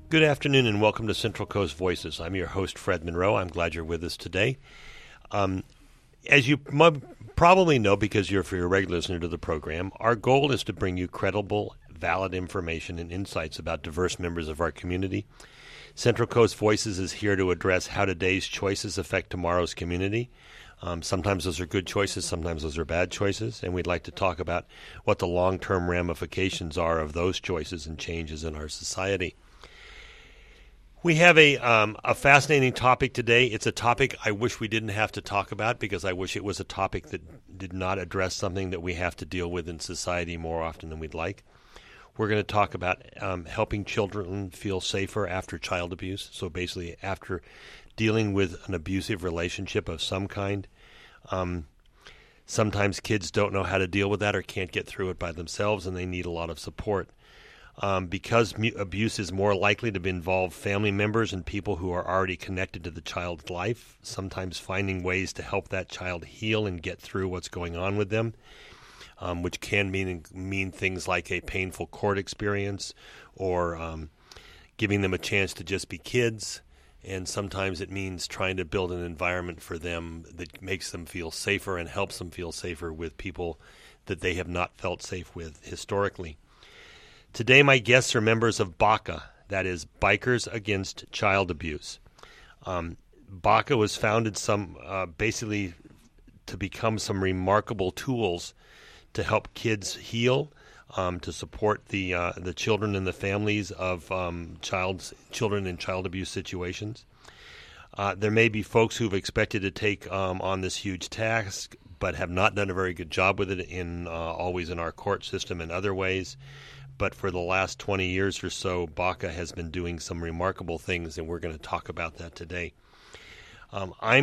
Good afternoon and welcome to Central Coast Voices. I'm your host, Fred Monroe. I'm glad you're with us today. As you probably know, because you're a regular listener to the program, our goal is to bring you credible, valid information and insights about diverse members of our community. Central Coast Voices is here to address how today's choices affect tomorrow's community. Sometimes those are good choices, sometimes those are bad choices, and we'd like to talk about what the long-term ramifications are of those choices and changes in our society. We have a fascinating topic today. It's a topic I wish we didn't have to talk about because I wish it was a topic that did not address something that we have to deal with in society more often than we'd like. We're going to talk about helping children feel safer after child abuse, so basically after dealing with an abusive relationship of some kind. Sometimes kids don't know how to deal with that or can't get through it by themselves, and they need a lot of support. Because abuse is more likely to involve family members and people who are already connected to the child's life, sometimes finding ways to help that child heal and get through what's going on with them, which can mean things like a painful court experience or giving them a chance to just be kids. And sometimes it means trying to build an environment for them that makes them feel safer and helps them feel safer with people that they have not felt safe with historically. Today, my guests are members of BACA, that is, Bikers Against Child Abuse. BACA was founded basically to become some remarkable tools to help kids heal, to support the children and the families of children in child abuse situations. There may be folks who've expected to take on this huge task, but have not done a very good job with it always in our court system and other ways. But for the last 20 years or so, BACA has been doing some remarkable things, and we're going to talk about that today. I'm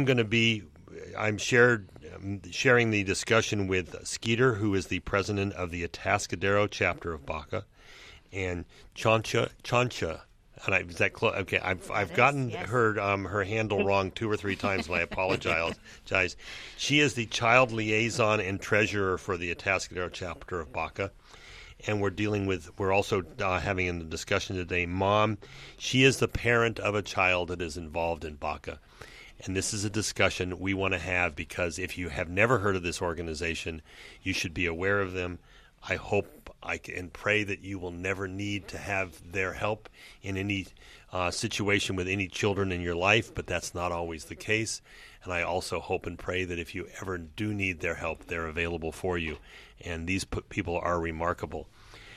sharing the discussion with Skeeter, who is the president of the Atascadero chapter of BACA, and Chancha. And is that close? Okay, I've gotten her handle wrong 2 or 3 times, and I apologize. She is the child liaison and treasurer for the Atascadero chapter of BACA. And we're also having in the discussion today, Mom. She is the parent of a child that is involved in BACA. And this is a discussion we want to have because if you have never heard of this organization, you should be aware of them. I hope and pray that you will never need to have their help in any situation with any children in your life, but that's not always the case. And I also hope and pray that if you ever do need their help, they're available for you. And these people are remarkable.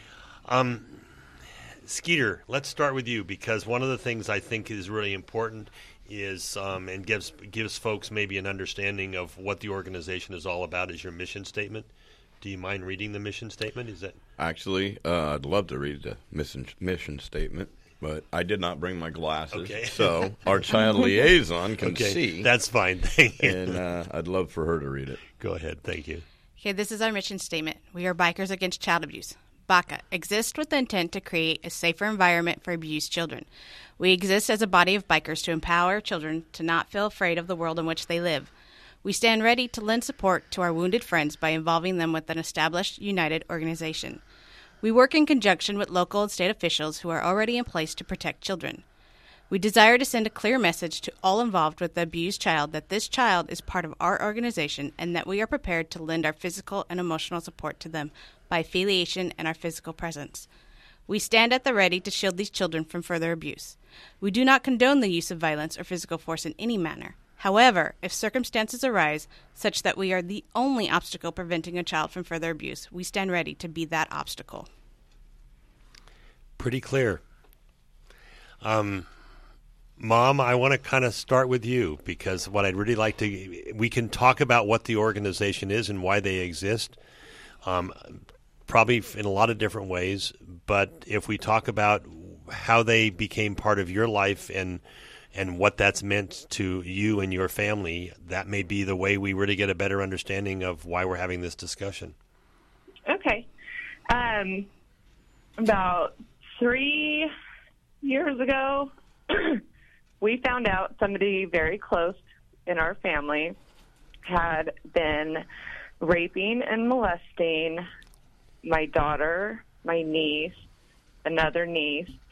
Skeeter, let's start with you because one of the things I think is really important is and gives folks maybe an understanding of what the organization is all about is your mission statement. Do you mind reading the mission statement? Is that actually? I'd love to read the mission statement, but I did not bring my glasses, okay. So our child liaison can see. That's fine. Thank you. And I'd love for her to read it. Go ahead. Thank you. Okay, this is our mission statement. We are Bikers Against Child Abuse. BACA exists with the intent to create a safer environment for abused children. We exist as a body of bikers to empower children to not feel afraid of the world in which they live. We stand ready to lend support to our wounded friends by involving them with an established, united organization. We work in conjunction with local and state officials who are already in place to protect children. We desire to send a clear message to all involved with the abused child that this child is part of our organization and that we are prepared to lend our physical and emotional support to them by affiliation and our physical presence. We stand at the ready to shield these children from further abuse. We do not condone the use of violence or physical force in any manner. However, if circumstances arise such that we are the only obstacle preventing a child from further abuse, we stand ready to be that obstacle. Pretty clear. Mom, I want to kind of start with you because what I'd really like we can talk about what the organization is and why they exist, probably in a lot of different ways. But if we talk about how they became part of your life and what that's meant to you and your family, that may be the way we really get a better understanding of why we're having this discussion. Okay. About 3 years ago, we found out somebody very close in our family had been raping and molesting my daughter, my niece, another niece,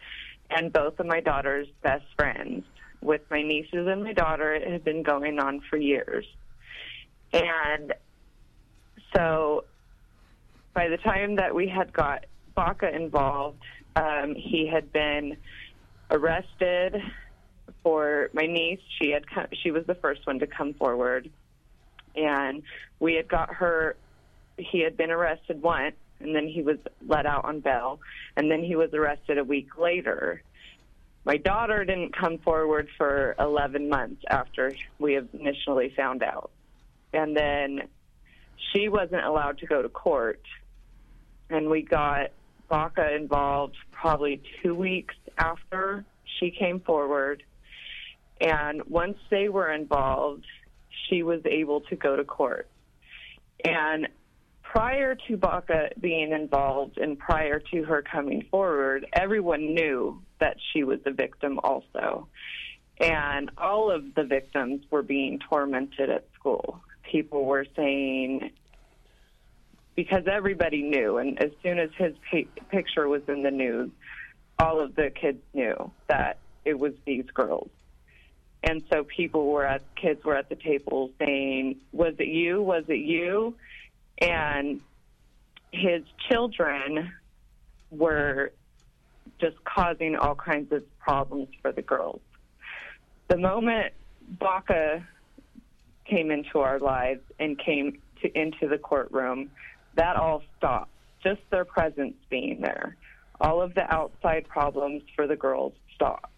and both of my daughter's best friends. With my nieces and my daughter, it had been going on for years. And so by the time that we had got Baca involved, he had been arrested for my niece. She was the first one to come forward. And we had got her, he had been arrested once, and then he was let out on bail, and then he was arrested a week later. My daughter didn't come forward for 11 months after we initially found out. And then she wasn't allowed to go to court, and we got Baca involved probably 2 weeks after she came forward. And once they were involved, she was able to go to court. And prior to Baca being involved and prior to her coming forward, everyone knew that she was a victim also. And all of the victims were being tormented at school. People were saying, because everybody knew, and as soon as his picture was in the news, all of the kids knew that it was these girls. And so kids were at the table saying, was it you? Was it you? And his children were just causing all kinds of problems for the girls. The moment Baca came into our lives and came into the courtroom, that all stopped. Just their presence being there. All of the outside problems for the girls stopped.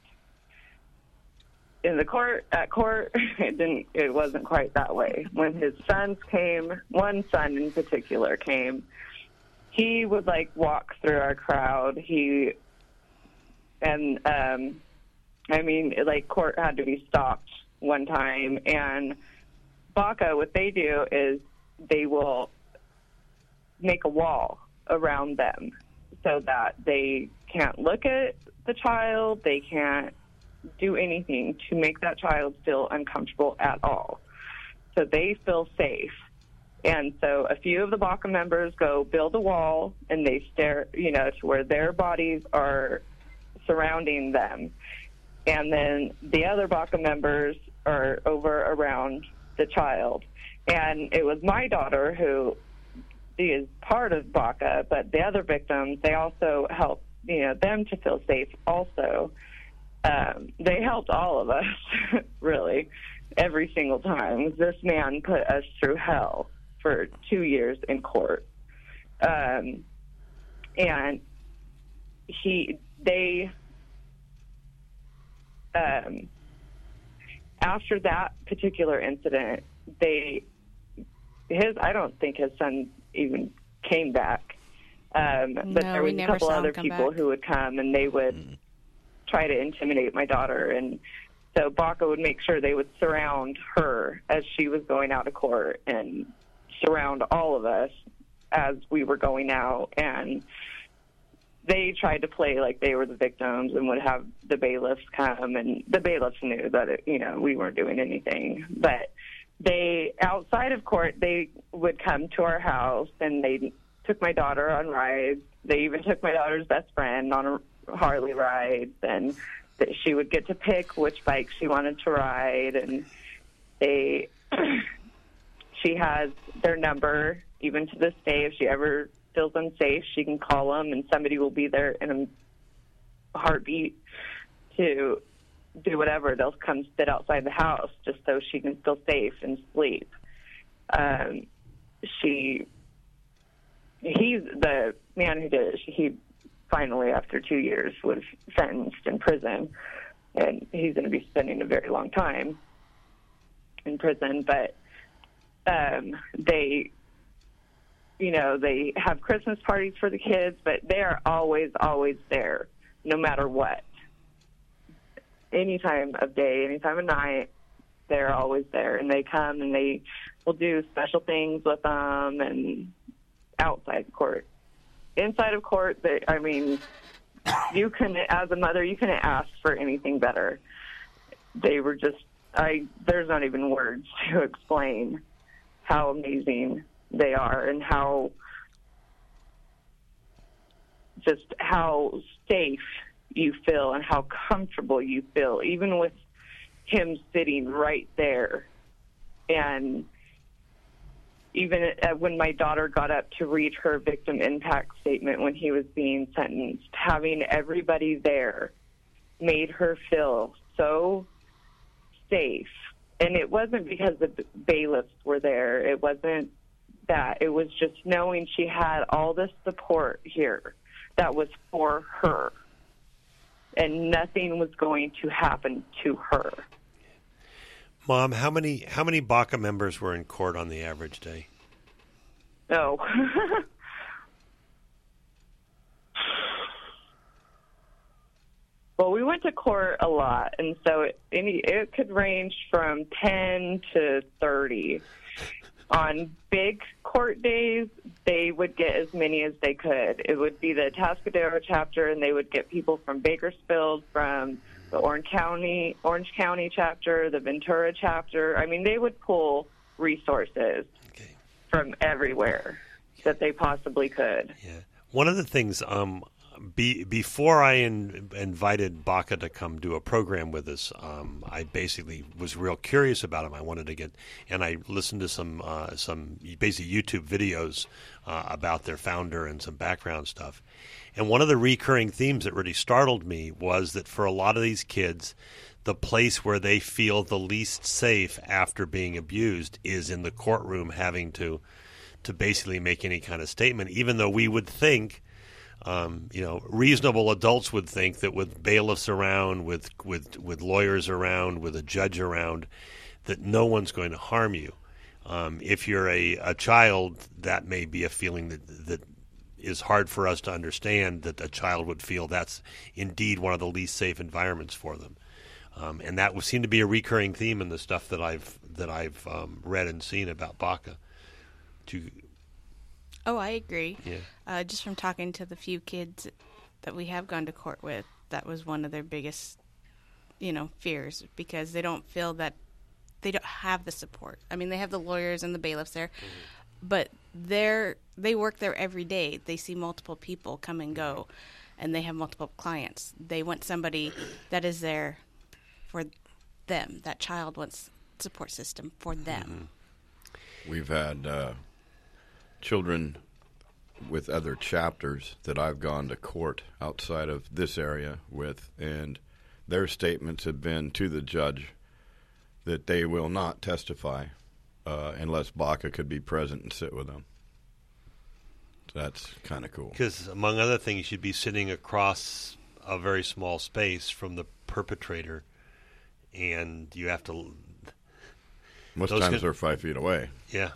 At court, it wasn't quite that way. When his sons came, one son in particular came, he would walk through our crowd. Court had to be stopped one time. And Baca, what they do is they will make a wall around them so that they can't look at the child, they can't do anything to make that child feel uncomfortable at all. So they feel safe. And so a few of the Baca members go build a wall, and they stare, to where their bodies are surrounding them. And then the other Baca members are over around the child. And it was my daughter who is part of Baca, but the other victims, they also help, them to feel safe also. They helped all of us, really, every single time. This man put us through hell for 2 years in court. And after that particular incident, I don't think his son even came back. But there was a couple other people who would come, and they would try to intimidate my daughter. And so Baca would make sure they would surround her as she was going out of court and surround all of us as we were going out. And they tried to play like they were the victims and would have the bailiffs come, and the bailiffs knew that we weren't doing anything. But outside of court, they would come to our house, and they took my daughter on rides. They even took my daughter's best friend on a Harley rides, and she would get to pick which bike she wanted to ride. And she has their number even to this day. If she ever feels unsafe, she can call them, and somebody will be there in a heartbeat to do whatever. They'll come sit outside the house just so she can feel safe and sleep. He's the man who did it. He finally, after 2 years, was sentenced in prison, and he's going to be spending a very long time in prison. But they have Christmas parties for the kids, but they are always, always there, no matter what. Any time of day, any time of night, they're always there. And they come, and they will do special things with them, and outside court. Inside of court, you can, as a mother, you couldn't ask for anything better. They were just, there's not even words to explain how amazing they are and how safe you feel and how comfortable you feel, even with him sitting right there. And even when my daughter got up to read her victim impact statement when he was being sentenced, having everybody there made her feel so safe. And it wasn't because the bailiffs were there. It wasn't that. It was just knowing she had all this support here that was for her, and nothing was going to happen to her. Mom, how many BACA members were in court on the average day? Oh. Well, we went to court a lot, and so it could range from 10 to 30. On big court days, they would get as many as they could. It would be the Atascadero chapter, and they would get people from Bakersfield, from the Orange County chapter, the Ventura chapter. I mean, they would pull resources from everywhere that they possibly could. Yeah. One of the things, before I invited BACA to come do a program with us, I basically was real curious about him. I wanted to get, and I listened to some basically YouTube videos about their founder and some background stuff. And one of the recurring themes that really startled me was that for a lot of these kids, the place where they feel the least safe after being abused is in the courtroom, having to basically make any kind of statement, even though we would think, reasonable adults would think that with bailiffs around, with lawyers around, with a judge around, that no one's going to harm you. If you're a child, that may be a feeling that is hard for us to understand, that a child would feel that's indeed one of the least safe environments for them. And that would seem to be a recurring theme in the stuff that I've read and seen about BACA. Oh, I agree. Yeah. Just from talking to the few kids that we have gone to court with, that was one of their biggest, fears, because they don't feel that they don't have the support. I mean, they have the lawyers and the bailiffs there, but they work there every day. They see multiple people come and go, and they have multiple clients. They want somebody that is there for them. That child wants support system for them. Mm-hmm. We've had children with other chapters that I've gone to court outside of this area with, and their statements have been to the judge that they will not testify unless BACA could be present and sit with them. So that's kind of cool. Because, among other things, you'd be sitting across a very small space from the perpetrator, and you have to... Most times they're 5 feet away. Yeah.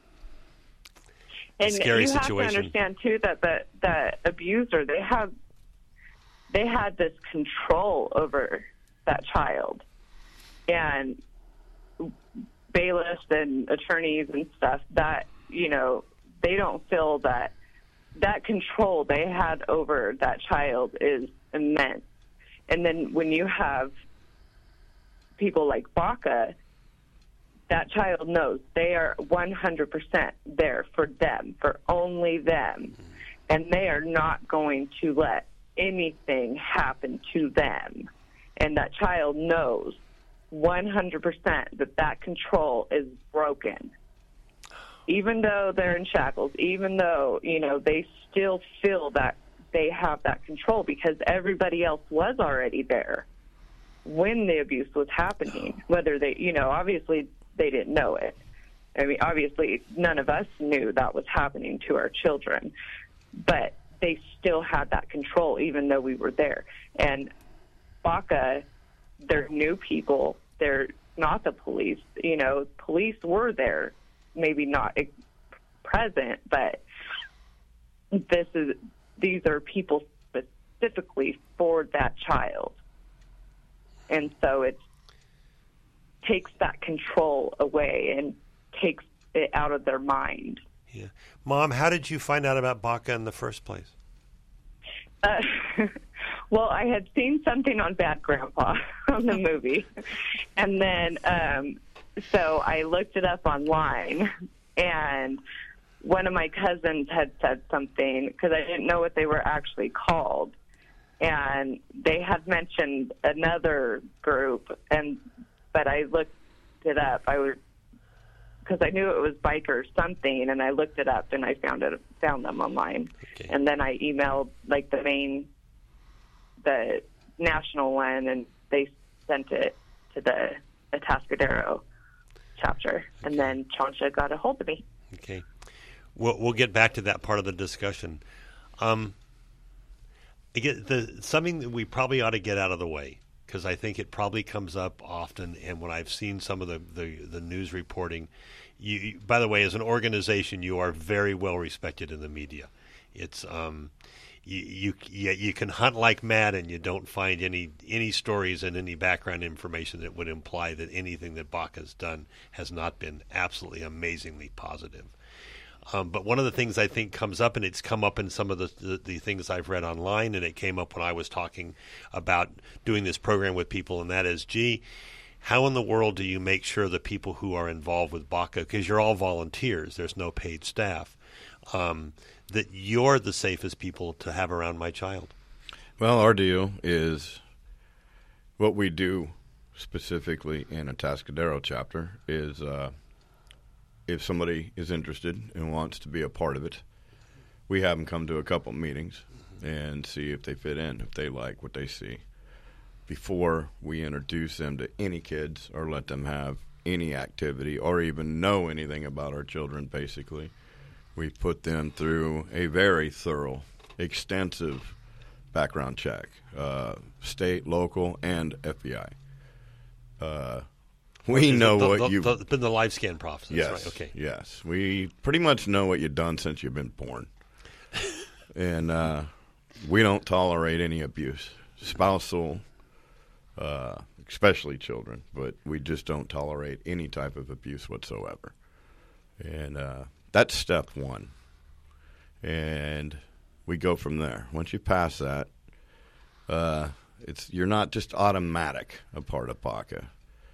And scary you situation. have to understand too that the abuser, they had this control over that child, and bailiffs and attorneys and stuff that they don't feel that control they had over that child is immense. And then when you have people like BACA, that child knows they are 100% there for them, for only them. And they are not going to let anything happen to them. And that child knows 100% that control is broken. Even though they're in shackles, even though, they still feel that they have that control because everybody else was already there when the abuse was happening. Whether they, obviously they didn't know it. I mean, obviously none of us knew that was happening to our children, but they still had that control even though we were there. And BACA, they're new people. They're not the police. Police were there, maybe not present, but these are people specifically for that child. And so it takes that control away and takes it out of their mind. Yeah. Mom, how did you find out about BACA in the first place? Well, I had seen something on Bad Grandpa on the movie. And then, so I looked it up online, and one of my cousins had said something, because I didn't know what they were actually called. and they had mentioned another group, but I looked it up. Because I knew it was biker something, and I looked it up, and I found them online. Okay. And then I emailed the national one, and they sent it to the Atascadero chapter. And then Chansha got a hold of me. Okay. We'll get back to that part of the discussion. Something that we probably ought to get out of the way, because I think it probably comes up often, and when I've seen some of the news reporting, you, by the way, as an organization, you are very well respected in the media. It's you can hunt like mad, and you don't find any stories and any background information that would imply that anything that BACA's done has not been absolutely amazingly positive. But one of the things I think comes up, and it's come up in some of the things I've read online, and it came up when I was talking about doing this program with people, and that is, how in the world do you make sure the people who are involved with BACA, because you're all volunteers, there's no paid staff, that you're the safest people to have around my child? Well, our deal is what we do specifically in a Atascadero chapter is if somebody is interested and wants to be a part of it, we have them come to a couple meetings and see if they fit in, if they like what they see, before we introduce them to any kids or let them have any activity or even know anything about our children, basically. We put them through a very thorough, extensive background check, state, local, and FBI. We know what you've been the live scan process. Yes, right? Okay. Yes, we pretty much know what you've done since you've been born, and we don't tolerate any abuse, spousal, especially children. But we just don't tolerate any type of abuse whatsoever, and that's step one. And we go from there. Once you pass that, you're not just automatic a part of BACA.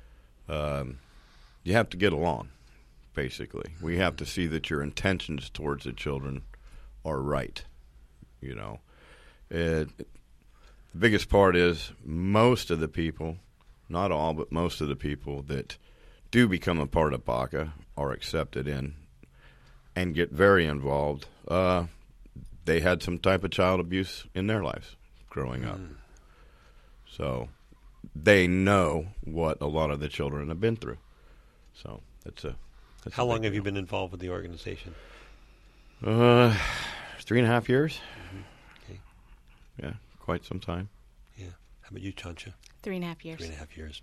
You have to get along, basically. We have to see that your intentions towards the children are right. You know, the biggest part is most of the people, not all, but most of the people that do become a part of BACA are accepted in and get very involved. They had some type of child abuse in their lives growing up. So they know what a lot of the children have been through. So that's How long have you been involved with the organization? 3.5 years. Okay. Yeah, quite some time. Yeah. How about you, Chansha? 3.5 years. 3.5 years.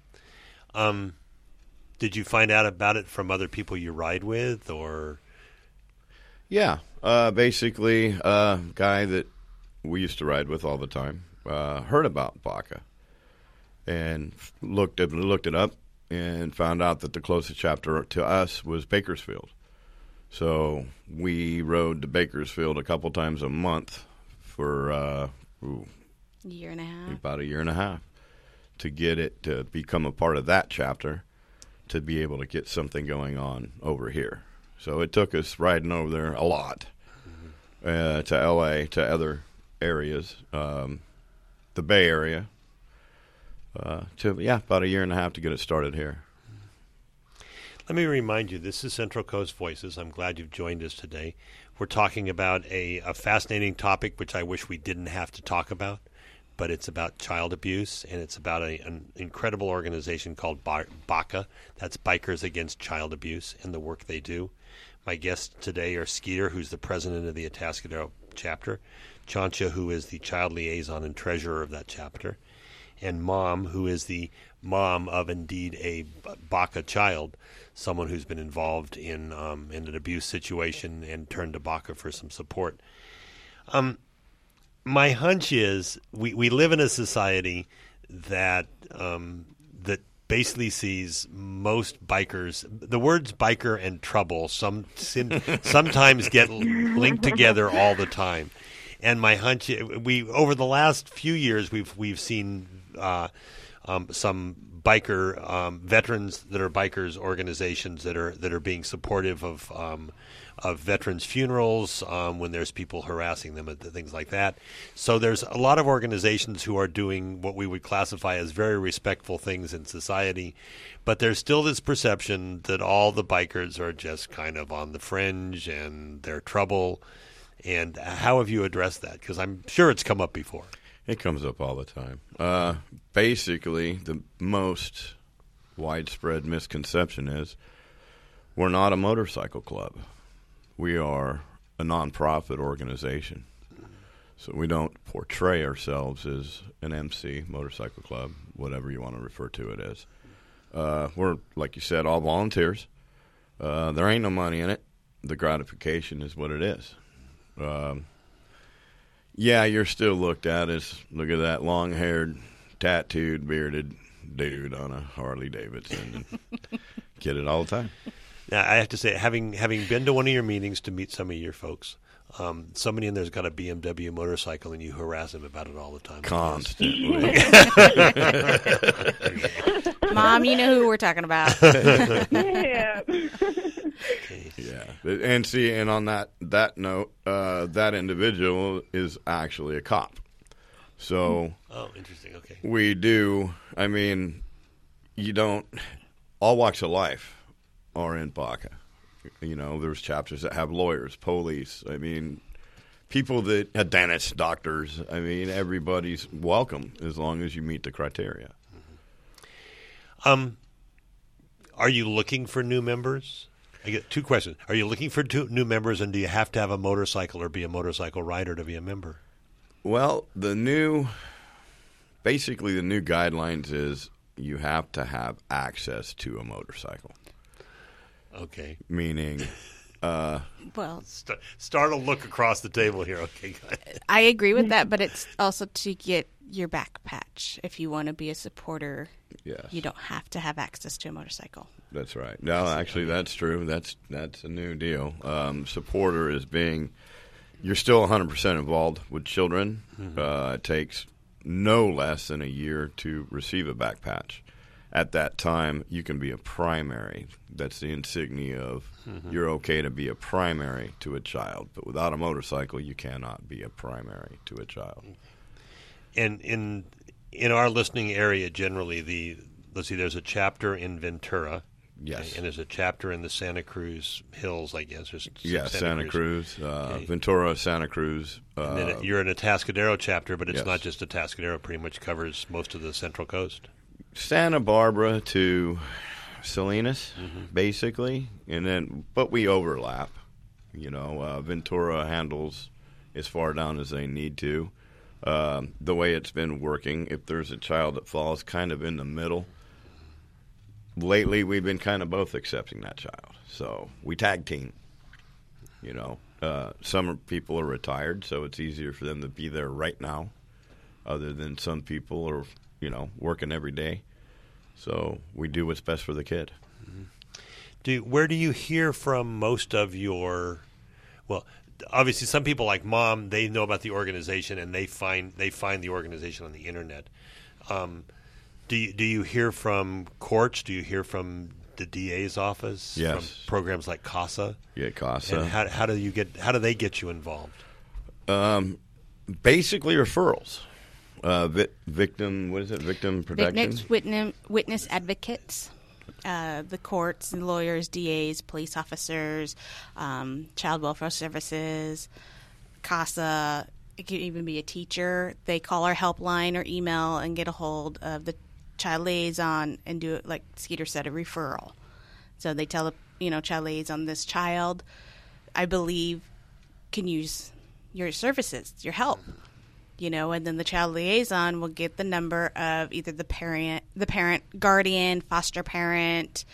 Did you find out about it from other people you ride with, or? Yeah, basically, a guy that we used to ride with all the time heard about BACA and looked it up and found out that the closest chapter to us was Bakersfield. So we rode to Bakersfield a couple times a month for Year and a half. About a year and a half to get it to become a part of that chapter, to be able to get something going on over here. So it took us riding over there a lot, to L.A., to other areas, the Bay Area, about a year and a half to get it started here. Let me remind you, this is Central Coast Voices. I'm glad you've joined us today. We're talking about a fascinating topic, which I wish we didn't have to talk about, but it's about child abuse, and it's about an incredible organization called BACA. That's Bikers Against Child Abuse, and the work they do. My guests today are Skeeter, who's the president of the Atascadero chapter, Chansha, who is the child liaison and treasurer of that chapter, and Mom, who is the mom of indeed a BACA child, someone who's been involved in an abuse situation and turned to BACA for some support. My hunch is we live in a society that that basically sees most bikers. The words biker and trouble sometimes get linked together all the time. And my hunch, over the last few years, we've seen some biker veterans that are bikers organizations that are being supportive of veterans' funerals when there's people harassing them and things like that. So there's a lot of organizations who are doing what we would classify as very respectful things in society, but there's still this perception that all the bikers are just kind of on the fringe and they're trouble. And how have you addressed that? Because I'm sure it's come up before. It comes up all the time. Basically, the most widespread misconception is we're not a motorcycle club. We are a nonprofit organization. So we don't portray ourselves as an MC, motorcycle club, whatever you want to refer to it as. We're, like you said, all volunteers. There ain't no money in it. The gratification is what it is. Yeah, you're still looked at as, look at that long-haired, tattooed, bearded dude on a Harley Davidson. And get it all the time. Now, I have to say, having been to one of your meetings to meet some of your folks, somebody in there's got a BMW motorcycle, and you harass him about it all the time. Constantly. Mom, you know who we're talking about. Yeah. Yeah, and see, and on that note, that individual is actually a cop. So, oh, interesting. Okay, we do. I mean, you don't. All walks of life are in BACA. You know, there's chapters that have lawyers, police. I mean, people that dentists, doctors. I mean, everybody's welcome as long as you meet the criteria. Are you looking for new members? I get two questions. Are you looking for new members, and do you have to have a motorcycle or be a motorcycle rider to be a member? Well, the new guidelines is you have to have access to a motorcycle. Okay. Meaning, Well, start a look across the table here. Okay, guys. I agree with that, but it's also to get your back patch. If you want to be a supporter, yes, you don't have to have access to a motorcycle. that's right. No, actually, that's true. That's a new deal. Supporter is being, you're still 100% involved with children. Mm-hmm. It takes no less than a year to receive a back patch. At that time, you can be a primary. That's the insignia of you're okay to be a primary to a child. But without a motorcycle, you cannot be a primary to a child. And in our listening area, generally, there's a chapter in Ventura. Yes. And there's a chapter in the Santa Cruz Hills, I guess. Yeah, Santa Cruz, okay. Ventura, Santa Cruz. And then you're in a Atascadero chapter, but it's yes. not just Atascadero. It pretty much covers most of the Central Coast. Santa Barbara to Salinas, basically, and then but we overlap. You know, Ventura handles as far down as they need to. The way it's been working, if there's a child that falls kind of in the middle, lately we've been kind of both accepting that child. So we tag team. You know, some people are retired, so it's easier for them to be there right now, other than some people are, you know, working every day. So we do what's best for the kid. Where do you hear from most of your, well, obviously some people like Mom, they know about the organization and they find the organization on the internet. Do you hear from courts? Do you hear from the DA's office? Yes. From programs like CASA? Yeah, CASA. And how do they get you involved? Basically referrals. Victim protection? Witness advocates, the courts and lawyers, DAs, police officers, child welfare services, CASA. It can even be a teacher. They call our helpline or email and get a hold of the child liaison and do it like Skeeter said, a referral. So they tell the child liaison, this child, I believe, can use your services, your help. And then the child liaison will get the number of either the parent, guardian, foster parent,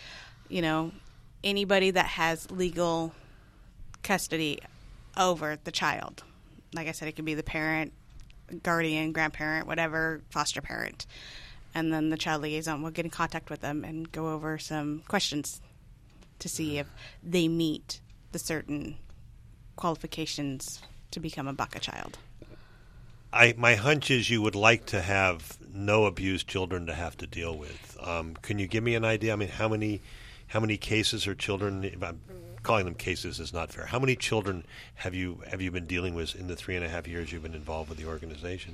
anybody that has legal custody over the child. Like I said, it could be the parent, guardian, grandparent, whatever, foster parent. And then the child liaison will get in contact with them and go over some questions to see if they meet the certain qualifications to become a BACA child. my hunch is you would like to have no abused children to have to deal with. Can you give me an idea? I mean, how many cases or children? I'm calling them cases is not fair. How many children have you been dealing with in the 3.5 years you've been involved with the organization?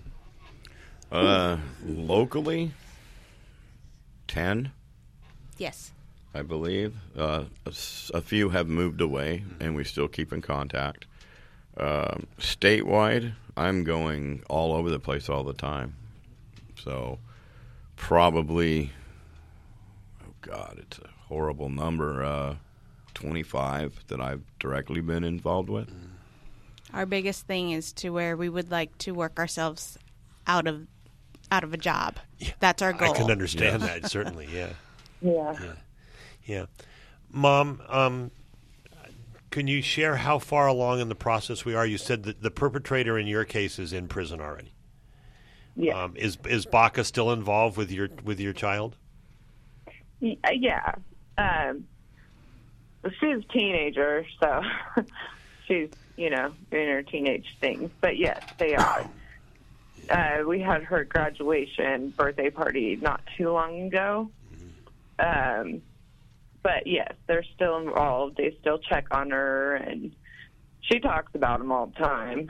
Locally, 10. Yes. I believe. A few have moved away, and we still keep in contact. Statewide, I'm going all over the place all the time. So probably, oh God, it's a horrible number, 25 that I've directly been involved with. Our biggest thing is to where we would like to work ourselves out of a job. Yeah. That's our goal. I can understand that, certainly, yeah. Yeah. Mom, can you share how far along in the process we are? You said that the perpetrator in your case is in prison already. Yeah. Is BACA still involved with your child? Yeah. She's a teenager, so she's, in her teenage things. But yes, they are. We had her graduation birthday party not too long ago. But yes, they're still involved. They still check on her, and she talks about them all the time.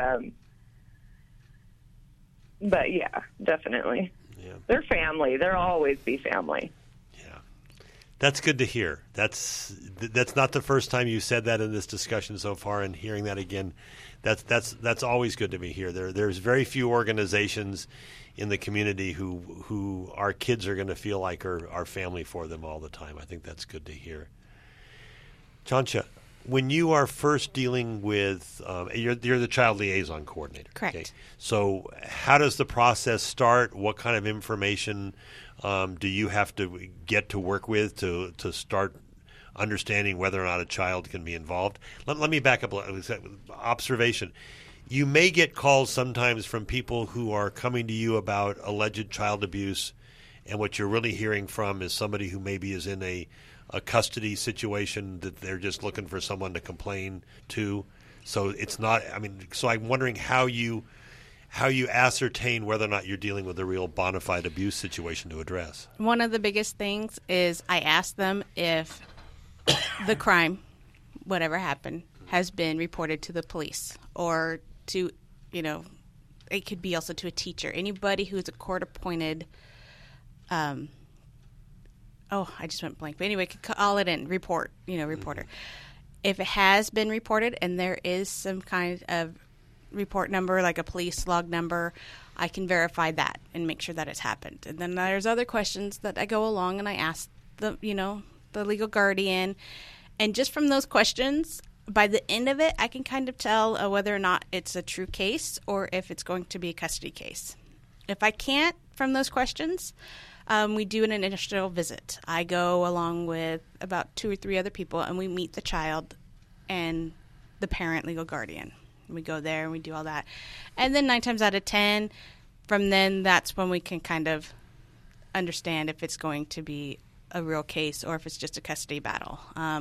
But yeah, definitely. Yeah. They're family. They'll always be family. Yeah. That's good to hear. That's not the first time you said that in this discussion so far, and hearing that again, that's always good to me here. There's very few organizations in the community who our kids are going to feel like are family for them all the time. I think that's good to hear. Chansha, when you are first dealing with, you're the child liaison coordinator. Correct. Okay? So how does the process start? What kind of information do you have to get to work with to start understanding whether or not a child can be involved? Let me back up a little. Observation. You may get calls sometimes from people who are coming to you about alleged child abuse, and what you're really hearing from is somebody who maybe is in a custody situation that they're just looking for someone to complain to. So it's not. So I'm wondering how you ascertain whether or not you're dealing with a real bona fide abuse situation to address. One of the biggest things is I ask them if the crime, whatever happened, has been reported to the police or to, it could be also to a teacher, anybody who's a court-appointed, I just went blank. But anyway, could call it in, reporter. If it has been reported and there is some kind of report number, like a police log number, I can verify that and make sure that it's happened. And then there's other questions that I go along and I ask the legal guardian. And just from those questions, by the end of it, I can kind of tell whether or not it's a true case or if it's going to be a custody case. If I can't from those questions, we do an initial visit. I go along with about 2 or 3 other people, and we meet the child and the parent legal guardian. We go there and we do all that. And then 9 times out of 10, from then, that's when we can kind of understand if it's going to be a real case or if it's just a custody battle.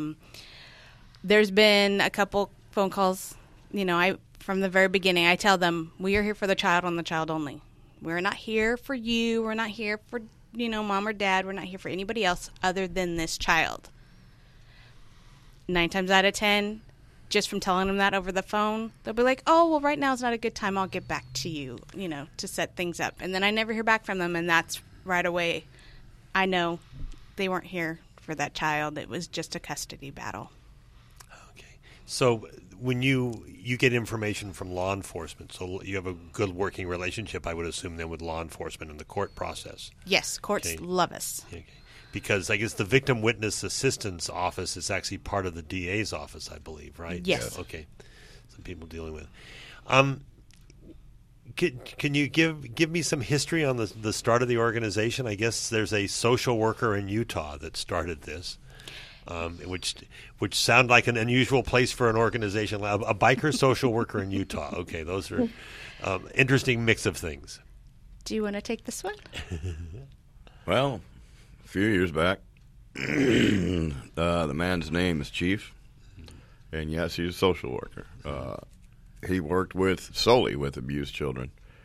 There's been a couple phone calls, from the very beginning, I tell them, we are here for the child and the child only. We're not here for you. We're not here for, mom or dad. We're not here for anybody else other than this child. 9 times out of 10, just from telling them that over the phone, they'll be like, oh, well, right now is not a good time. I'll get back to you, to set things up. And then I never hear back from them, and that's right away. I know they weren't here for that child. It was just a custody battle. Okay. So when you get information from law enforcement, so you have a good working relationship, I would assume, then with law enforcement in the court process. Yes, courts love us. Okay. Because I guess the Victim Witness Assistance Office is actually part of the DA's office, I believe, right? Yes. Okay. Some people dealing with. Can you give me some history on the start of the organization? I guess there's a social worker in Utah that started this, which sound like an unusual place for an organization. A biker social worker in Utah. Okay, those are interesting mix of things. Do you want to take this one? Well, a few years back, the man's name is Chief, and yes, he's a social worker. He worked solely with abused children,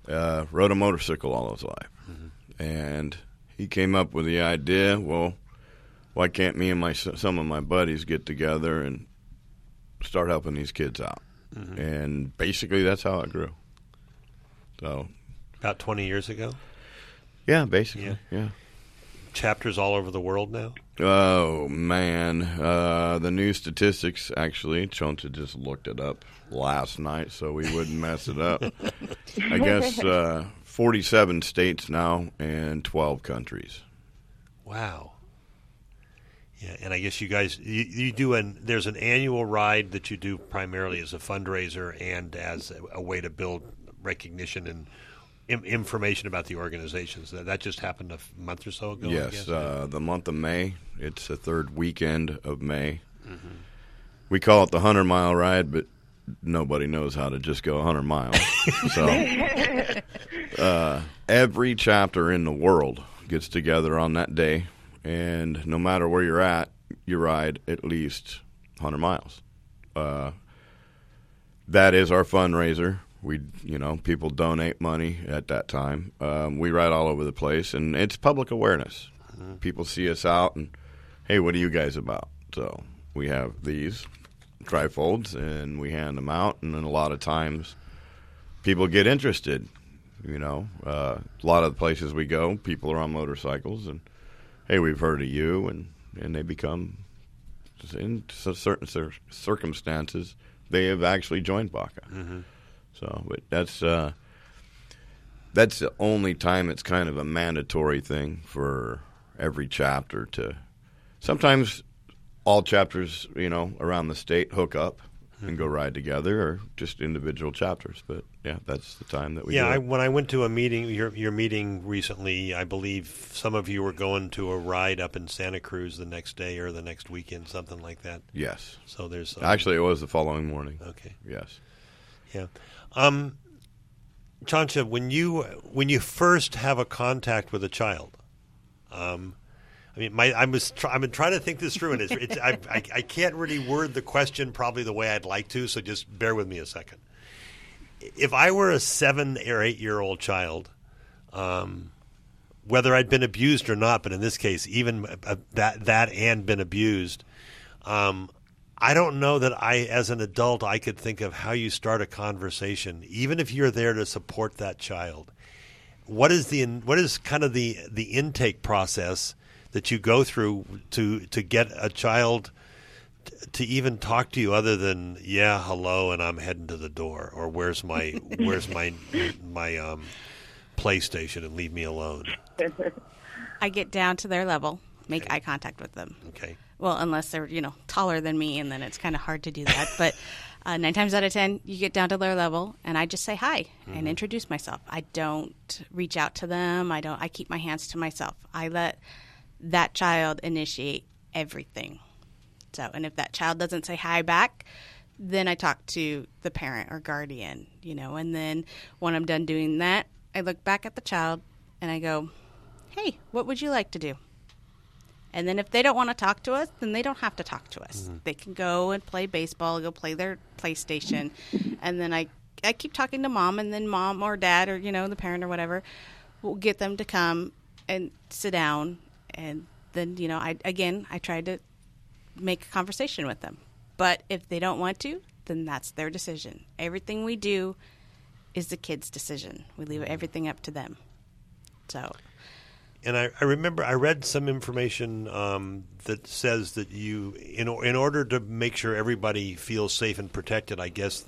Rode a motorcycle all his life. And he came up with the idea, well, why can't me and some of my buddies get together and start helping these kids out? And basically that's how it grew. So About 20 years ago? yeah, basically, yeah. Chapters all over the world now? Oh, man. The new statistics, actually, Chonta just looked it up last night so we wouldn't mess it up. I guess 47 states now and 12 countries. Wow. Yeah, and I guess you guys, you do there's an annual ride that you do primarily as a fundraiser and as a way to build recognition and information about the organizations. That just happened a month or so ago, Yes, I guess? the month of May. It's the third weekend of May. We call it the 100-mile ride, but nobody knows how to just go 100 miles. So every chapter in the world gets together on that day, and no matter where you're at, you ride at least 100 miles. That is our fundraiser. People donate money at that time. We ride all over the place, and it's public awareness. People see us out, and, hey, what are you guys about? So we have these trifolds, and we hand them out, and then a lot of times people get interested. A lot of the places we go, people are on motorcycles, and, hey, we've heard of you, and they become, in certain circumstances, they have actually joined BACA. So, but that's the only time it's kind of a mandatory thing for every chapter to. Sometimes all chapters, around the state hook up and go ride together, or just individual chapters. But yeah, that's the time that we. Yeah, do it. when I went to a meeting, your meeting recently, I believe some of you were going to a ride up in Santa Cruz the next day or the next weekend, something like that. Yes. So there's actually it was the following morning. Okay. Yes. Yeah. Chonta, when you first have a contact with a child, I've been trying to think this through, and I can't really word the question probably the way I'd like to, so just bear with me a second. If I were a 7 or 8 year old child, whether I'd been abused or not, but in this case, even that and been abused, I don't know that as an adult, I could think of how you start a conversation, even if you're there to support that child. What is kind of the intake process that you go through to get a child to even talk to you other than, yeah, hello, and I'm heading to the door, or where's my PlayStation and leave me alone? I get down to their level, make eye contact with them. Okay. Well, unless they're, taller than me, and then it's kind of hard to do that. But 9 times out of 10, you get down to their level, and I just say hi and introduce myself. I don't reach out to them. I keep my hands to myself. I let that child initiate everything. So, and if that child doesn't say hi back, then I talk to the parent or guardian, and then when I'm done doing that, I look back at the child and I go, hey, what would you like to do? And then if they don't want to talk to us, then they don't have to talk to us. They can go and play baseball, go play their PlayStation. And then I keep talking to mom, and then mom or dad or, the parent or whatever will get them to come and sit down. And then, I try to make a conversation with them. But if they don't want to, then that's their decision. Everything we do is the kids' decision. We leave everything up to them. So... And I remember I read some information that says that you, in order to make sure everybody feels safe and protected, I guess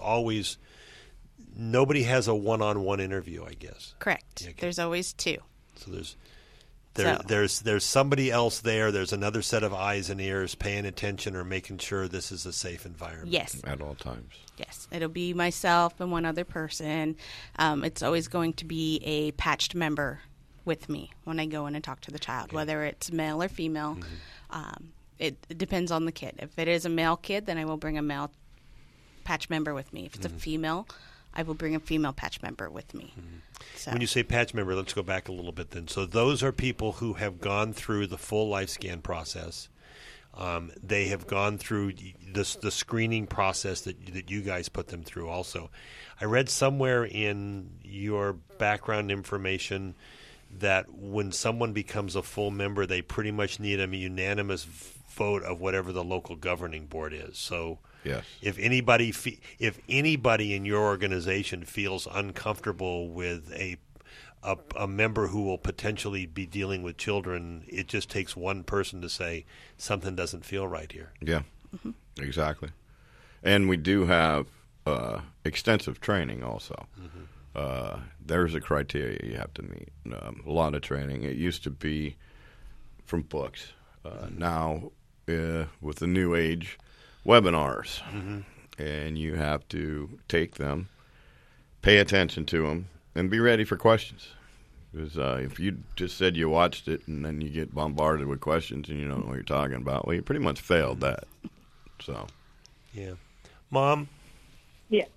nobody has a one-on-one interview, I guess. Correct. Okay. There's always 2. So there's somebody else there. There's another set of eyes and ears paying attention or making sure this is a safe environment. Yes. At all times. Yes. It'll be myself and one other person. It's always going to be a patched member with me when I go in and talk to the child, whether it's male or female. It depends on the kid. If it is a male kid, then I will bring a male patch member with me. If it's a female, I will bring a female patch member with me. So. When you say patch member, let's go back a little bit then. So those are people who have gone through the full life scan process. They have gone through the screening process that you guys put them through also. I read somewhere in your background information that when someone becomes a full member, they pretty much need a unanimous vote of whatever the local governing board is. So Yes. if anybody in your organization feels uncomfortable with a member who will potentially be dealing with children, it just takes one person to say something doesn't feel right here. Yeah, exactly. And we do have extensive training also. There's a criteria you have to meet. A lot of training. It used to be from books. Now, with the new age, webinars. And you have to take them, pay attention to them, and be ready for questions. Because if you just said you watched it and then you get bombarded with questions and you don't know what you're talking about, well, you pretty much failed that. So, yeah, Mom. Yeah.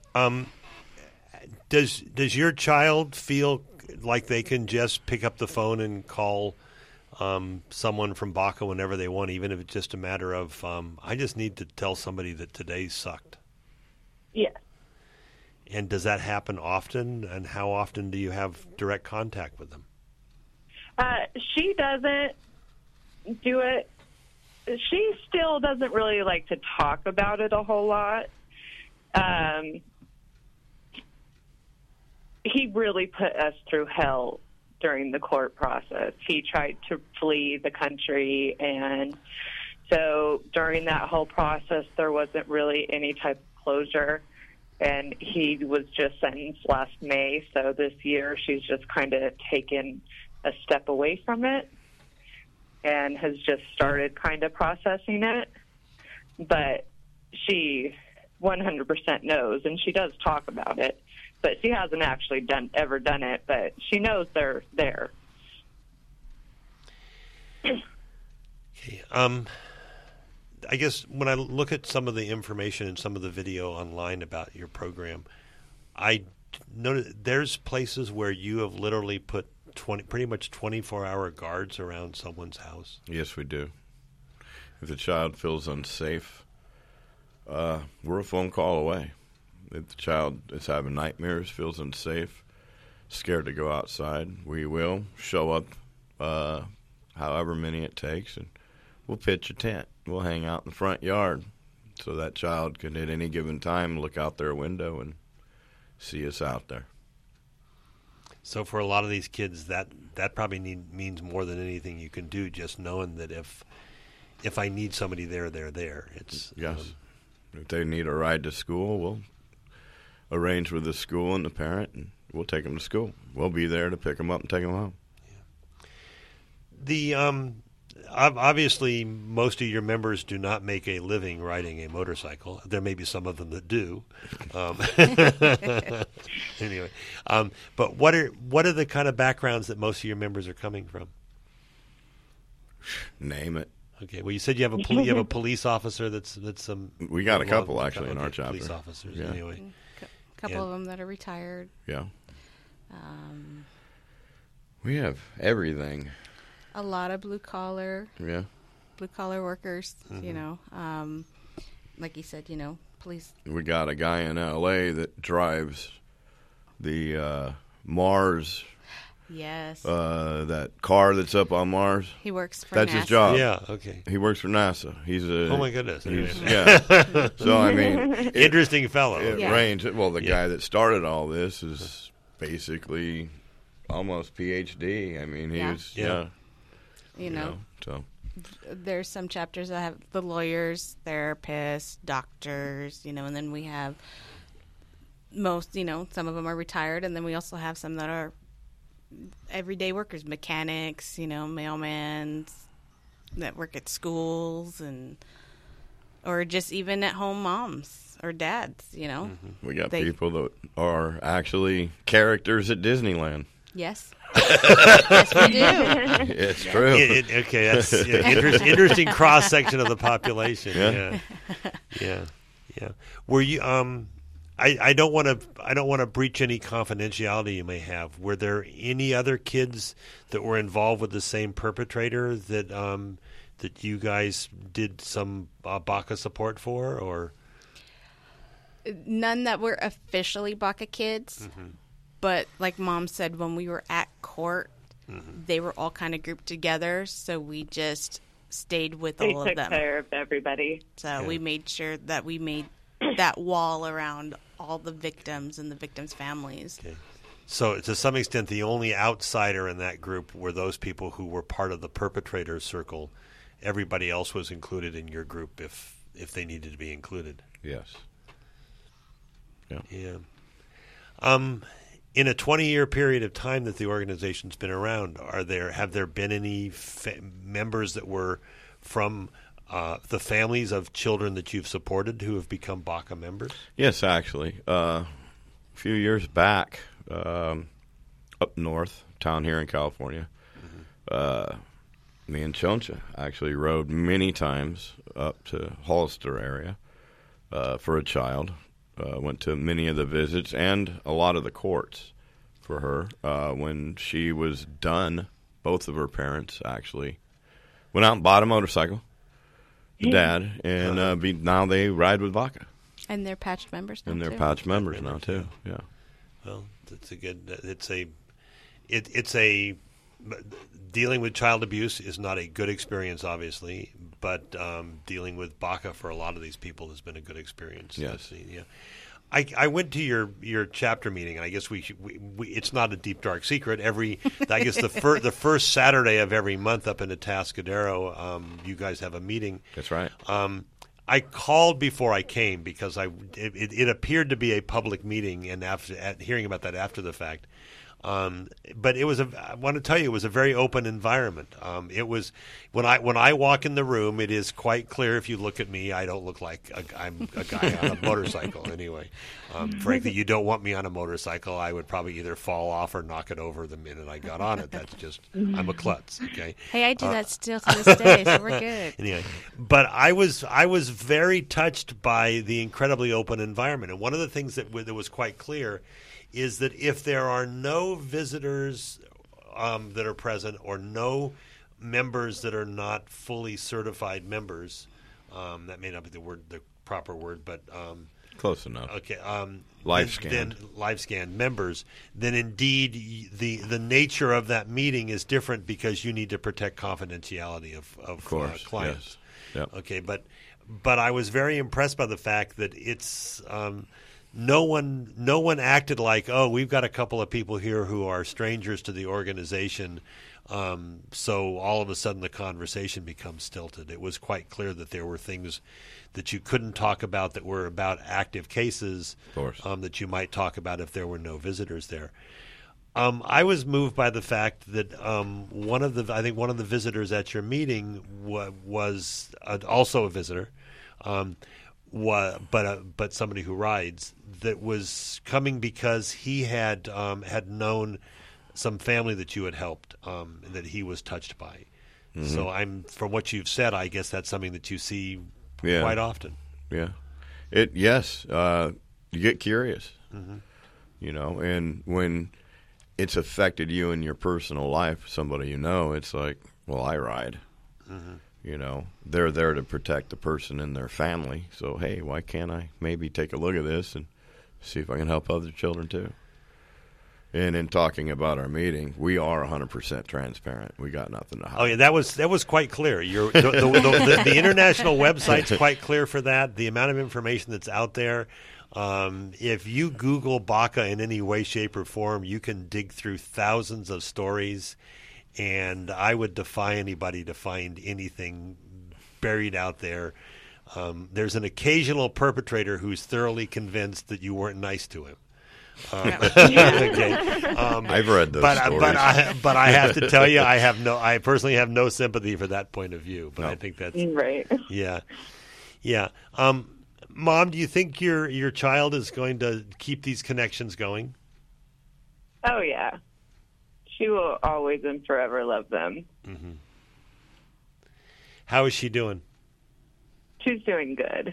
Does your child feel like they can just pick up the phone and call someone from BACA whenever they want, even if it's just a matter of I just need to tell somebody that today sucked? Yes. And does that happen often? And how often do you have direct contact with them? She doesn't do it. She still doesn't really like to talk about it a whole lot. He really put us through hell during the court process. He tried to flee the country, and so during that whole process, there wasn't really any type of closure. And he was just sentenced last May, so this year she's just kind of taken a step away from it and has just started kind of processing it. But she 100% knows, and she does talk about it, but she hasn't actually ever done it, but she knows they're there. Okay. I guess when I look at some of the information and some of the video online about your program, I notice there's places where you have literally put pretty much 24-hour guards around someone's house. yes, we do. If the child feels unsafe, we're a phone call away. If the child is having nightmares, feels unsafe, scared to go outside, we will show up however many it takes, and we'll pitch a tent. We'll hang out in the front yard so that child can at any given time look out their window and see us out there. So for a lot of these kids, that probably means more than anything you can do, just knowing that if I need somebody there, they're there. It's Yes. If they need a ride to school, we'll arrange with the school and the parent, and we'll take them to school. We'll be there to pick them up and take them home. The obviously, most of your members do not make a living riding a motorcycle. There may be some of them that do. Anyway, but what are the kind of backgrounds that most of your members are coming from? Name it. Okay. Well, you said you have a police officer that's some. We got a couple actually in our chapter. Police officers, Yeah. anyway. A couple of them that are retired. Yeah. We have everything. A lot of blue collar Yeah. workers. You know, like you said, police. We got a guy in L.A. that drives the Mars. Yes. That car that's up on Mars. He works for That's NASA. his job. Yeah. Okay. He works for NASA. He's a. Oh my goodness. Anyway. Yeah. So I mean, Interesting fellow. it Yeah. ranges. Well, the Yeah. guy that started all this is basically almost PhD. I mean, he Yeah. was. Yeah. You know, So there's some chapters that have the lawyers, therapists, doctors, and then we have most, some of them are retired, and then we also have some that are everyday workers, mechanics, mailmen that work at schools or just even at home moms or dads, we got They- people that are actually characters at Disneyland. Yes. Yes, we do. It's true. Okay, that's interesting cross section of the population. Yeah. Were you? I don't want to breach any confidentiality you may have. Were there any other kids that were involved with the same perpetrator that that you guys did some BACA support for, or None that were officially BACA kids, but like Mom said, when we were at court, they were all kind of grouped together, so we just stayed with They all took of them. care of everybody. So we made sure that we made that wall around all the victims and the victims' families. okay. So to some extent, the only outsider in that group were those people who were part of the perpetrator circle. Everybody else was included in your group if they needed to be included. Yes. Yeah. In a 20-year period of time that the organization's been around, have there been any members that were from the families of children that you've supported who have become BACA members? Yes, actually. A few years back, up north, town here in California, me and Choncha actually rode many times up to Hollister area for a child. Went to many of the visits and a lot of the courts for her. When she was done, both of her parents actually went out and bought a motorcycle, the dad, and now they ride with BACA. And they're patched members now, And they're too. patch members now, too. Yeah. Well, dealing with child abuse is not a good experience, obviously, but dealing with BACA for a lot of these people has been a good experience. Yes. Yeah. I went to your chapter meeting, and I guess we it's not a deep dark secret. I guess the first Saturday of every month up in Atascadero, you guys have a meeting. That's right. I called before I came because it appeared to be a public meeting, and hearing about that after the fact. But I want to tell you, it was a very open environment. It was when I walk in the room, it is quite clear. If you look at me, I don't look like I'm a guy on a motorcycle. Anyway, frankly, you don't want me on a motorcycle. I would probably either fall off or knock it over the minute I got on it. That's just I'm a klutz. Okay. Hey, I do that still to this day, so we're good. Anyway, but I was very touched by the incredibly open environment, and one of the things that was quite clear is that if there are no visitors that are present or no members that are not fully certified members, that may not be the proper word, but Close enough. okay, Live scanned. then live scan members, then indeed the nature of that meeting is different because you need to protect confidentiality of course, clients. yes. Yep. Okay, but I was very impressed by the fact that it's. No one acted like, oh, we've got a couple of people here who are strangers to the organization, so all of a sudden the conversation becomes stilted. It was quite clear that there were things that you couldn't talk about that were about active cases, Of course. that you might talk about if there were no visitors there. I was moved by the fact that one of the visitors at your meeting was also a visitor. But somebody who rides that was coming because he had known some family that you had helped that he was touched by. So from what you've said, I guess that's something that you see quite often. Yeah. Yes. You get curious, and when it's affected you in your personal life, somebody it's like, well, I ride. They're there to protect the person and their family. So, hey, why can't I maybe take a look at this and see if I can help other children too? And in talking about our meeting, we are 100% transparent. We got nothing to hide. Oh yeah, that was quite clear. The international website's quite clear for that. The amount of information that's out there. If you Google BACA in any way, shape, or form, you can dig through thousands of stories. And I would defy anybody to find anything buried out there. There's an occasional perpetrator who's thoroughly convinced that you weren't nice to him. Okay. I've read those stories. But I have to tell you, I personally have no sympathy for that point of view. But I think that's Right. yeah. Mom, do you think your child is going to keep these connections going? Oh, yeah. She will always and forever love them. Mm-hmm. How is she doing? She's doing good.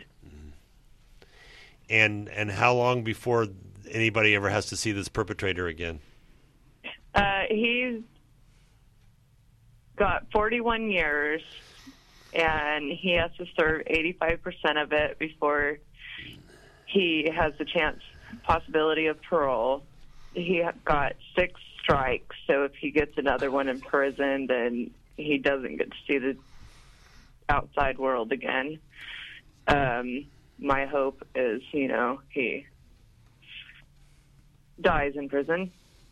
And how long before anybody ever has to see this perpetrator again? He's got 41 years and he has to serve 85% of it before he has the possibility of parole. He got 6 strikes, so if he gets another one in prison, then he doesn't get to see the outside world again. My hope is, he dies in prison.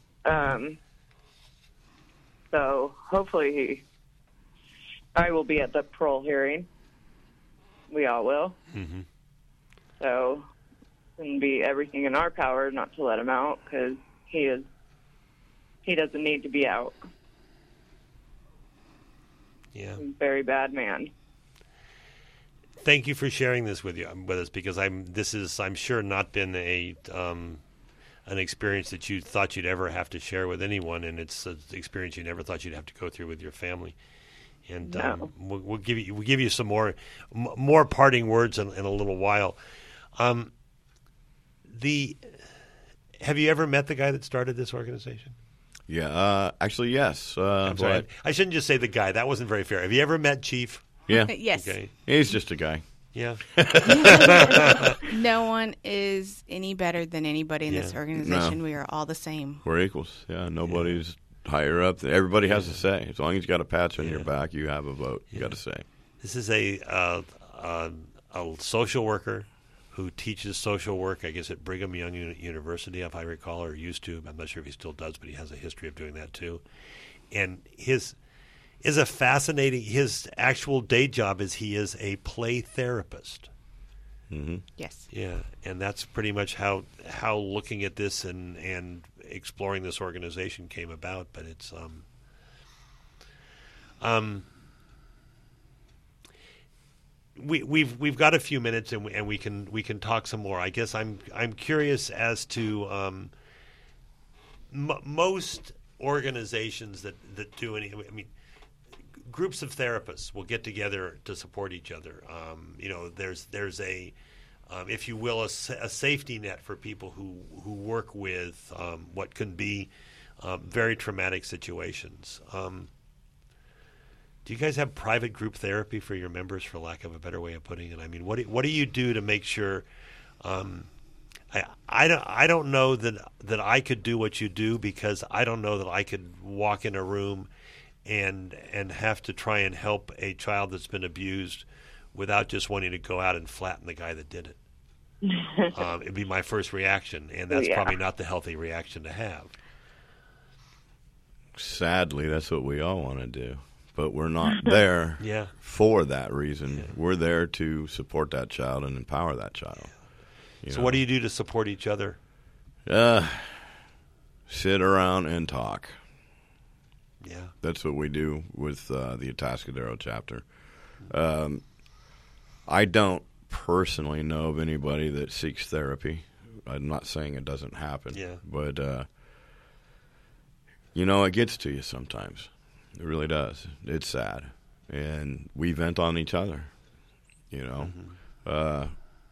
So hopefully I will be at the parole hearing. We all will. Mm-hmm. So it'll be everything in our power not to let him out, because he doesn't need to be out. Yeah. He's a very bad man. Thank you for sharing this with us, because this is, I'm sure, not been an experience that you thought you'd ever have to share with anyone, and it's an experience you never thought you'd have to go through with your family. And No. we'll give you some more parting words in a little while. Have you ever met the guy that started this organization? Yeah, actually, yes. I'm sorry, I shouldn't just say the guy. That wasn't very fair. Have you ever met Chief? Yeah. Yes. Okay. He's just a guy. Yeah. No one is any better than anybody in this Yeah. organization. No. We are all the same. We're equals. Yeah, nobody's higher up. Everybody has a say. As long as you got a patch on your back, you have a vote. You got a say. This is a social worker who teaches social work, I guess, at Brigham Young University, if I recall, or used to. I'm not sure if he still does, but he has a history of doing that too. And his actual day job is he is a play therapist. Mm-hmm. Yes. Yeah, and that's pretty much how looking at this and exploring this organization came about. But it's we've got a few minutes, and we can talk some more. I guess I'm curious as to most organizations that do any. I mean, groups of therapists will get together to support each other. There's a if you will, a safety net for people who work with what can be very traumatic situations. Do you guys have private group therapy for your members, for lack of a better way of putting it? I mean, what do you do to make sure? I don't know that I could do what you do, because I don't know that I could walk in a room and have to try and help a child that's been abused without just wanting to go out and flatten the guy that did it. It'd be my first reaction, and that's probably not the healthy reaction to have. Sadly, that's what we all want to do. But we're not there for that reason. Yeah. We're there to support that child and empower that child. So what do you do to support each other? Sit around and talk. Yeah. That's what we do with the Atascadero chapter. I don't personally know of anybody that seeks therapy. I'm not saying it doesn't happen. Yeah. But, it gets to you sometimes. It really does. It's sad. And we vent on each other, Mm-hmm.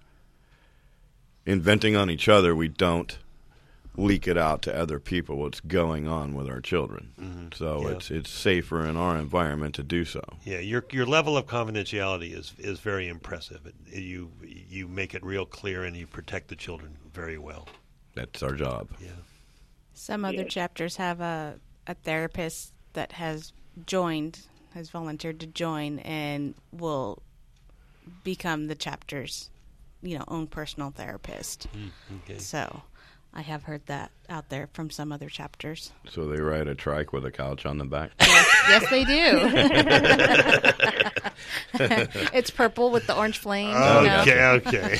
In venting on each other, we don't leak it out to other people what's going on with our children. Mm-hmm. So it's safer in our environment to do so. Yeah, your level of confidentiality is very impressive. You make it real clear, and you protect the children very well. That's our job. Yeah. Some other chapters have a therapist that has volunteered to join, and will become the chapter's, own personal therapist. Okay. So I have heard that out there from some other chapters. So they ride a trike with a couch on the back? Yes, they do. It's purple with the orange flames. Okay.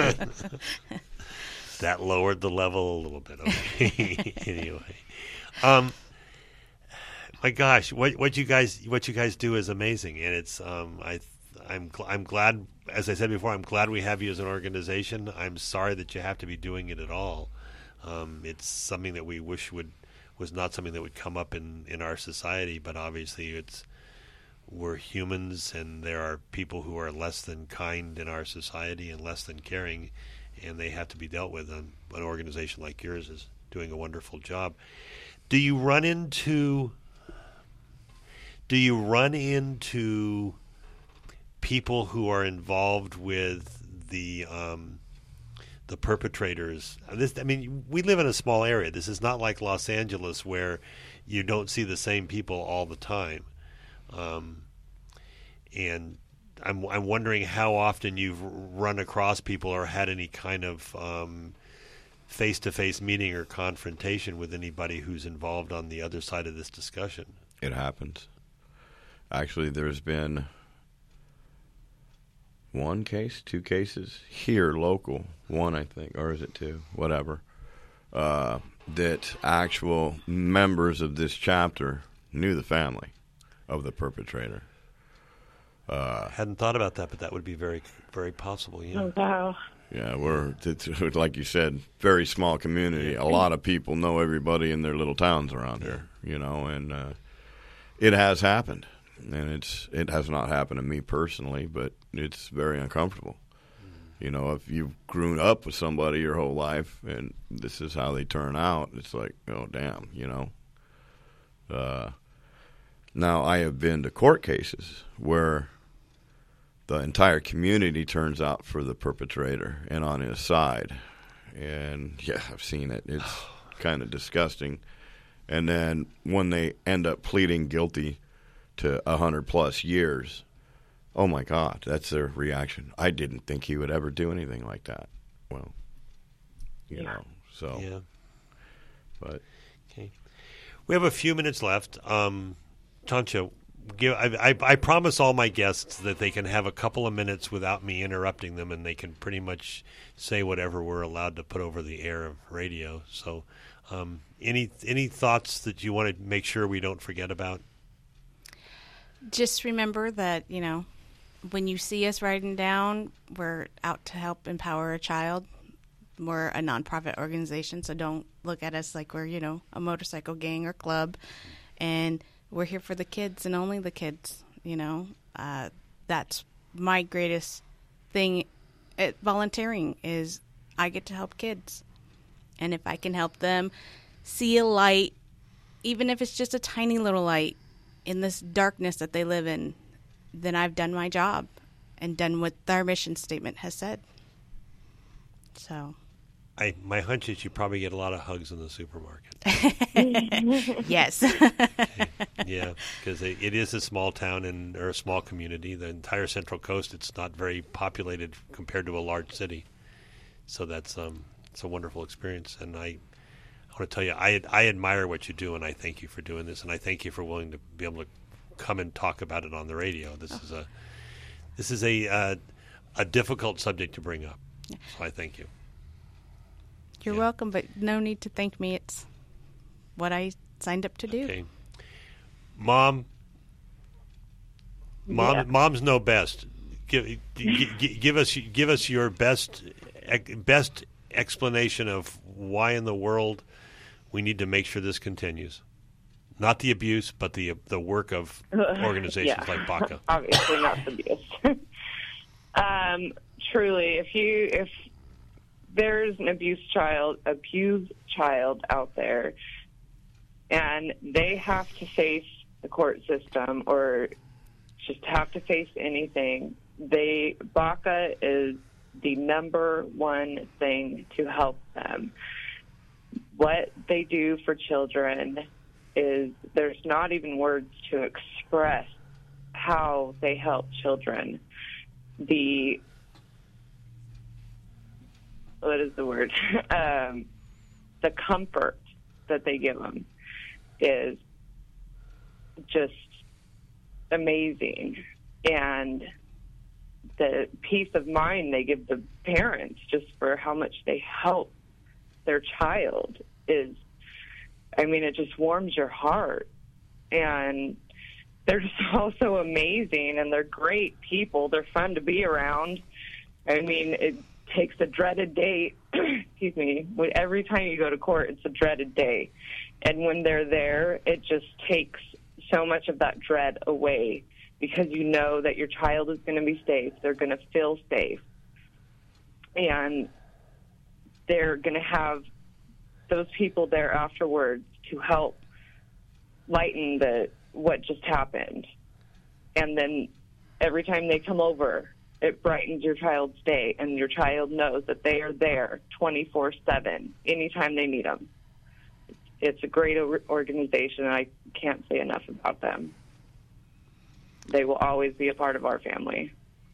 That lowered the level a little bit. Okay. Anyway, my gosh, what you guys do is amazing, and it's I'm glad. As I said before, I'm glad we have you as an organization. I'm sorry that you have to be doing it at all. It's something that we wish was not something that would come up in our society, but obviously we're humans, and there are people who are less than kind in our society and less than caring, and they have to be dealt with. An organization like yours is doing a wonderful job. Do you run into people who are involved with the perpetrators. We live in a small area. This is not like Los Angeles where you don't see the same people all the time. And I'm wondering how often you've run across people or had any kind of face-to-face meeting or confrontation with anybody who's involved on the other side of this discussion. It happens. Actually, there's been one case, 2 cases here, local, one I think, or is it 2, whatever, that actual members of this chapter knew the family of the perpetrator. Hadn't thought about that, but that would be very, very possible. Yeah. Oh, wow. Yeah, it's like you said, very small community. A lot of people know everybody in their little towns around here, and it has happened. And it has not happened to me personally, but it's very uncomfortable. If you've grown up with somebody your whole life and this is how they turn out, it's like, oh, damn, Now, I have been to court cases where the entire community turns out for the perpetrator and on his side. And, yeah, I've seen it. It's kind of disgusting. And then when they end up pleading guilty to 100-plus years, oh, my God, that's their reaction. I didn't think he would ever do anything like that. Well, you know, so. Yeah. But. Okay. We have a few minutes left. Tancha, I promise all my guests that they can have a couple of minutes without me interrupting them, and they can pretty much say whatever we're allowed to put over the air of radio. So any thoughts that you want to make sure we don't forget about? Just remember that, when you see us writing down, we're out to help empower a child. We're a nonprofit organization, so don't look at us like we're, a motorcycle gang or club. And we're here for the kids and only the kids, That's my greatest thing at volunteering is I get to help kids. And if I can help them see a light, even if it's just a tiny little light in this darkness that they live in, then I've done my job and done what our mission statement has said. So, my hunch is you probably get a lot of hugs in the supermarket. Yes. Okay. Yeah, because it is a small town or a small community. The entire Central Coast, it's not very populated compared to a large city. So that's it's a wonderful experience. And I want to tell you, I admire what you do, and I thank you for doing this, and I thank you for willing to be able to come and talk about it on the radio. This is a difficult subject to bring up. So I thank you. You're welcome, but no need to thank me. It's what signed up to do. Okay. Moms know best. Give us your best explanation of why in the world we need to make sure this continues. Not the abuse, but the work of organizations like BACA. Obviously not the abuse. Truly, if there's an abused child out there, and they have to face the court system or just have to face anything, BACA is the number one thing to help them. What they do for children is there's not even words to express how they help children. What is the word? The comfort that they give them is just amazing. And the peace of mind they give the parents just for how much they help their child is, it just warms your heart. And they're just also amazing, and they're great people. They're fun to be around. It takes a dreaded day. Excuse me. Every time you go to court, it's a dreaded day. And when they're there, it just takes so much of that dread away because you know that your child is going to be safe. They're going to feel safe. And they're going to have those people there afterwards to help lighten what just happened. And then every time they come over, it brightens your child's day, and your child knows that they are there 24/7 anytime they need them. It's a great organization, and I can't say enough about them. They will always be a part of our family.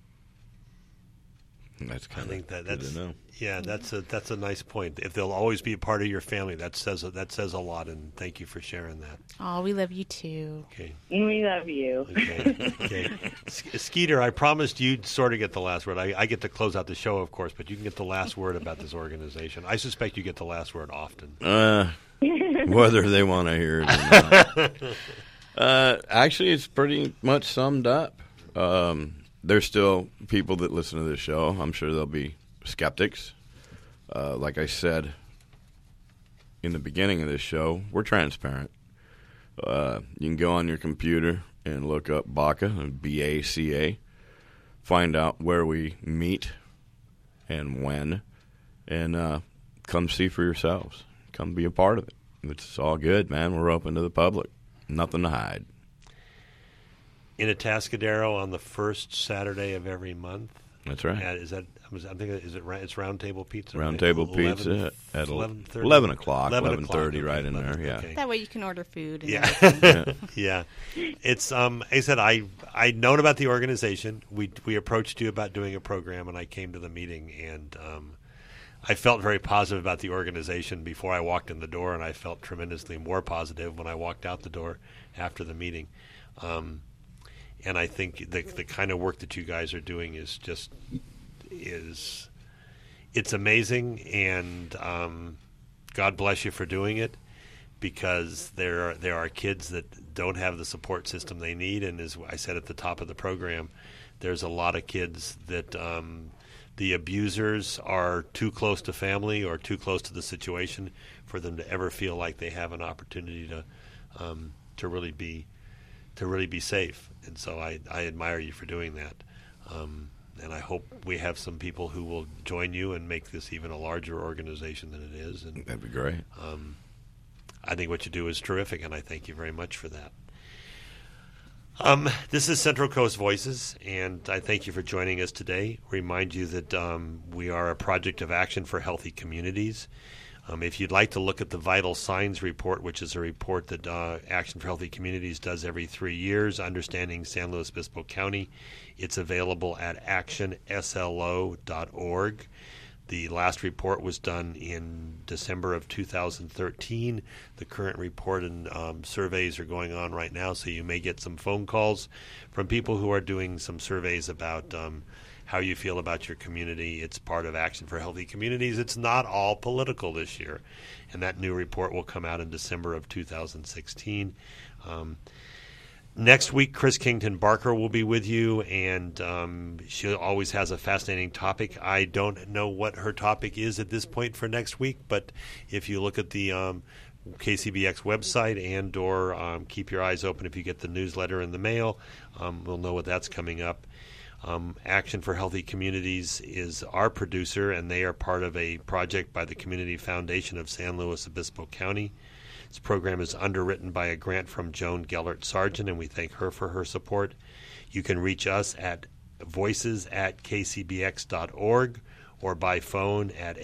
That's I think that's to know. Yeah, that's a nice point. If they'll always be a part of your family, that says a lot. And thank you for sharing that. Oh, we love you too. Okay. We love you. Okay. Skeeter, I promised you'd sort of get the last word. I get to close out the show, of course, but you can get the last word about this organization. I suspect you get the last word often. Whether they want to hear it or not. Actually, it's pretty much summed up. There's still people that listen to this show. I'm sure there'll be skeptics. Like I said in the beginning of this show, we're transparent. You can go on your computer and look up BACA, BACA, find out where we meet and when, and come see for yourselves. Come be a part of it. It's all good, man. We're open to the public. Nothing to hide. In Atascadero on the first Saturday of every month. That's right. It's Round Table Pizza. Round right? Table Pizza at 11:30? 11 o'clock, 11:30, right in 11, there. Yeah. okay. That way you can order food. And Yeah. Yeah. It's I said I'd known about the organization. We approached you about doing a program, and I came to the meeting, and I felt very positive about the organization before I walked in the door, and I felt tremendously more positive when I walked out the door after the meeting. And I think the kind of work that you guys are doing is it's amazing, and God bless you for doing it, because there are kids that don't have the support system they need, and as I said at the top of the program, there's a lot of kids that the abusers are too close to family or too close to the situation for them to ever feel like they have an opportunity to really be safe. And so I admire you for doing that. And I hope we have some people who will join you and make this even a larger organization than it is. And That'd be great. I think what you do is terrific, and I thank you very much for that. This is Central Coast Voices, and I thank you for joining us today. Remind you that we are a project of Action for Healthy Communities. If you'd like to look at the Vital Signs Report, which is a report that Action for Healthy Communities does every 3 years, Understanding San Luis Obispo County, it's available at actionslo.org. The last report was done in December of 2013. The current report and surveys are going on right now, so you may get some phone calls from people who are doing some surveys about how you feel about your community. It's part of Action for Healthy Communities. It's not all political this year, and that new report will come out in December of 2016. Next week, Chris Kington Barker will be with you, and she always has a fascinating topic. I don't know what her topic is at this point for next week, but if you look at the KCBX website and or keep your eyes open if you get the newsletter in the mail, we'll know what that's coming up. Action for Healthy Communities is our producer, and they are part of a project by the Community Foundation of San Luis Obispo County. This program is underwritten by a grant from Joan Gellert Sargent, and we thank her for her support. You can reach us at voices@kcbx.org or by phone at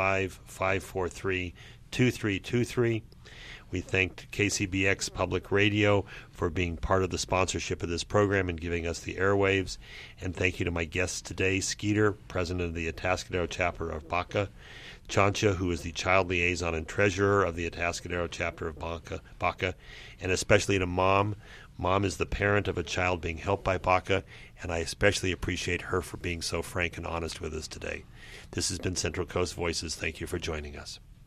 805-543-2323. We thank KCBX Public Radio for being part of the sponsorship of this program and giving us the airwaves. And thank you to my guests today, Skeeter, president of the Atascadero chapter of BACA, Chancha, who is the child liaison and treasurer of the Atascadero chapter of BACA, and especially to Mom. Mom is the parent of a child being helped by BACA, and I especially appreciate her for being so frank and honest with us today. This has been Central Coast Voices. Thank you for joining us.